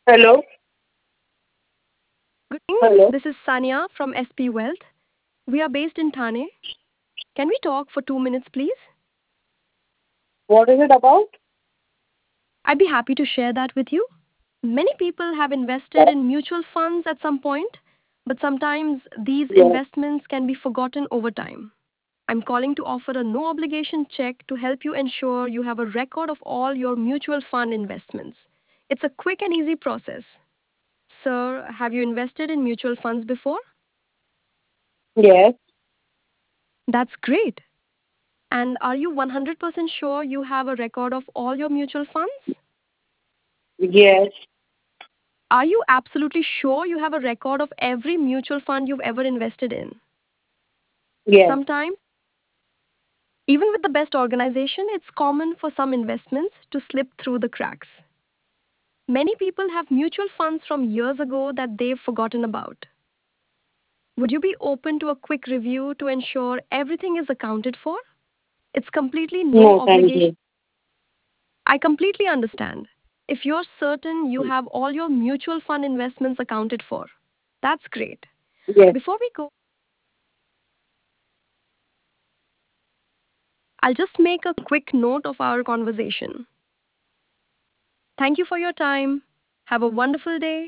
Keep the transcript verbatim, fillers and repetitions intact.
Hello, Good evening. hello. This is Sania from S P Wealth. We are based in Thane. Can we talk for two minutes, please? What is it about? I'd be happy to share that with you. Many people have invested in mutual funds at some point, but sometimes these Yes, investments can be forgotten over time. I'm calling to offer a no obligation check to help you ensure you have a record of all your mutual fund investments. It's a quick and easy process. Sir, have you invested in mutual funds before? yes, That's great. And are you one hundred percent sure you have a record of all your mutual funds? yes, Are you absolutely sure you have a record of every mutual fund you've ever invested in? yes, Sometimes, even with the best organization, it's common for some investments to slip through the cracks. Many people have mutual funds from years ago that they've forgotten about. Would you be open to a quick review to ensure everything is accounted for? It's completely no no, thank obligation. you. I completely understand. If you're certain you have all your mutual fund investments accounted for, that's great. Yes, Before we go, I'll just make a quick note of our conversation. Thank you for your time. Have a wonderful day.